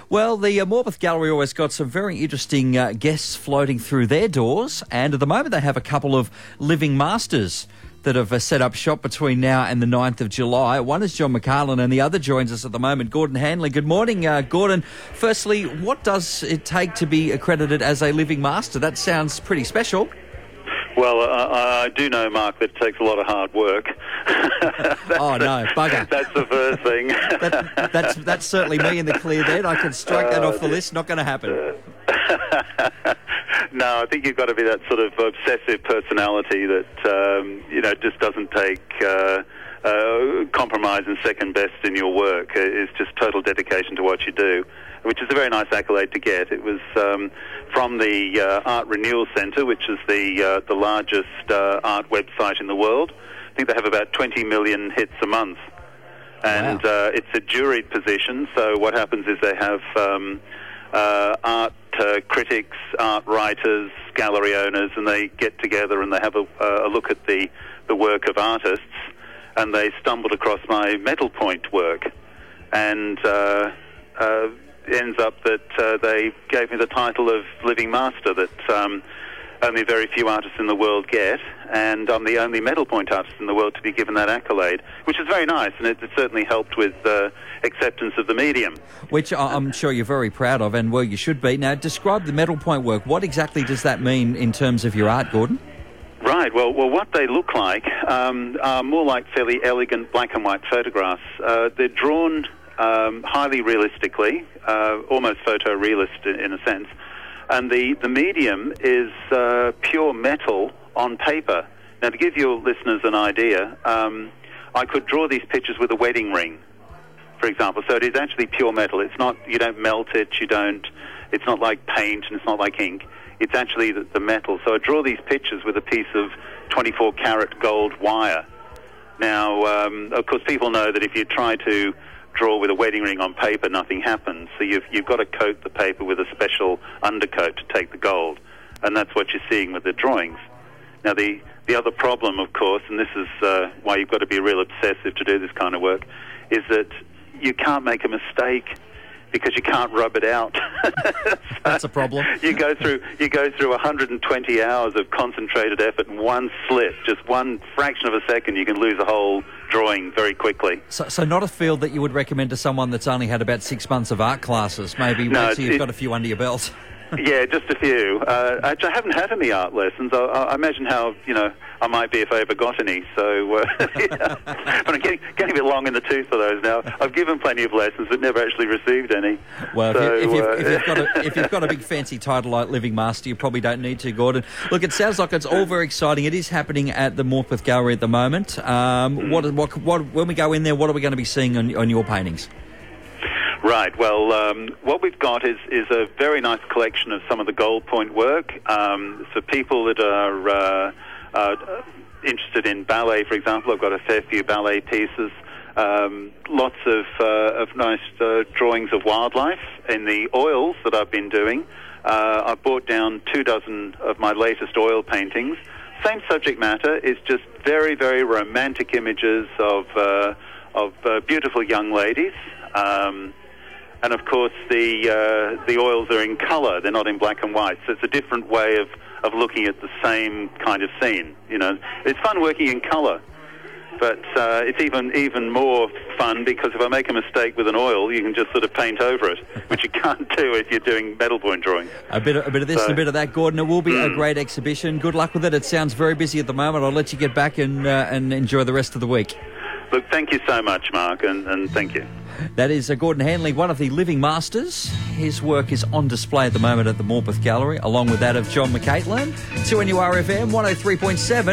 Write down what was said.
Well, the Morpeth Gallery always got some very interesting guests floating through their doors, and at the moment they have a couple of living masters that have set up shop between now and the 9th of July. One is John McCartlan and the other joins us at the moment, Gordon Hanley. Good morning, Gordon. Firstly, what does it take to be accredited as a living master? That sounds pretty special. Well, I do know, Mark, that it takes a lot of hard work. Oh, no, bugger. That's the first thing. That's certainly me in the clear then. I can strike that off the list. Not going to happen. No, I think you've got to be that sort of obsessive personality that, just doesn't take compromise and second best in your work. It's just total dedication to what you do, which is a very nice accolade to get. It was from the Art Renewal Centre, which is the largest art website in the world. I think they have about 20 million hits a month. And wow. It's a juried position, so what happens is they have art critics, art writers, gallery owners, and they get together and they have a look at the work of artists, and they stumbled across my Metal Point work, and ends up that they gave me the title of Living Master that only very few artists in the world get, and I'm the only Metal Point artist in the world to be given that accolade, which is very nice, and it certainly helped with acceptance of the medium. Which I'm sure you're very proud of, and well, you should be. Now, describe the Metal Point work. What exactly does that mean in terms of your art, Gordon? Right, well, what they look like are more like fairly elegant black and white photographs. They're drawn highly realistically, almost photorealist in a sense, and the medium is pure metal on paper. Now, to give your listeners an idea, I could draw these pictures with a wedding ring, for example. So it is actually pure metal. It's not, you don't melt it, it's not like paint and it's not like ink. It's actually the metal. So I draw these pictures with a piece of 24-karat gold wire. Now, of course, people know that if you try to draw with a wedding ring on paper, nothing happens. So you've got to coat the paper with a special undercoat to take the gold. And that's what you're seeing with the drawings. Now, the other problem, of course, and this is why you've got to be real obsessive to do this kind of work, is that you can't make a mistake because you can't rub it out. That's a problem. You go through 120 hours of concentrated effort, and one slip, just one fraction of a second, you can lose a whole drawing very quickly. So not a field that you would recommend to someone that's only had about 6 months of art classes. Maybe wait till you've got a few under your belt. Yeah, just a few. I haven't had any art lessons. I imagine how, I might be if I ever got any. So, but I'm getting a bit long in the tooth for those now. I've given plenty of lessons, but never actually received any. Well, if you've got a big fancy title like Living Master, you probably don't need to, Gordon. Look, it sounds like it's all very exciting. It is happening at the Morpeth Gallery at the moment. When we go in there, what are we going to be seeing on your paintings? Right, well, what we've got is a very nice collection of some of the Gold Point work. So people that are interested in ballet, for example, I've got a fair few ballet pieces, lots of nice drawings of wildlife in the oils that I've been doing. I've brought down 24 of my latest oil paintings. Same subject matter, is just very, very romantic images of beautiful young ladies. And of course, the oils are in colour; they're not in black and white. So it's a different way of looking at the same kind of scene. It's fun working in colour, but it's even more fun because if I make a mistake with an oil, you can just sort of paint over it, which you can't do if you're doing Metal Point drawing. A bit of this and a bit of that, Gordon. It will be a great exhibition. Good luck with it. It sounds very busy at the moment. I'll let you get back and enjoy the rest of the week. Look, thank you so much, Mark, and thank you. That is Gordon Hanley, one of the living masters. His work is on display at the moment at the Morpeth Gallery, along with that of John McCartlan. 2NURFM 103.7.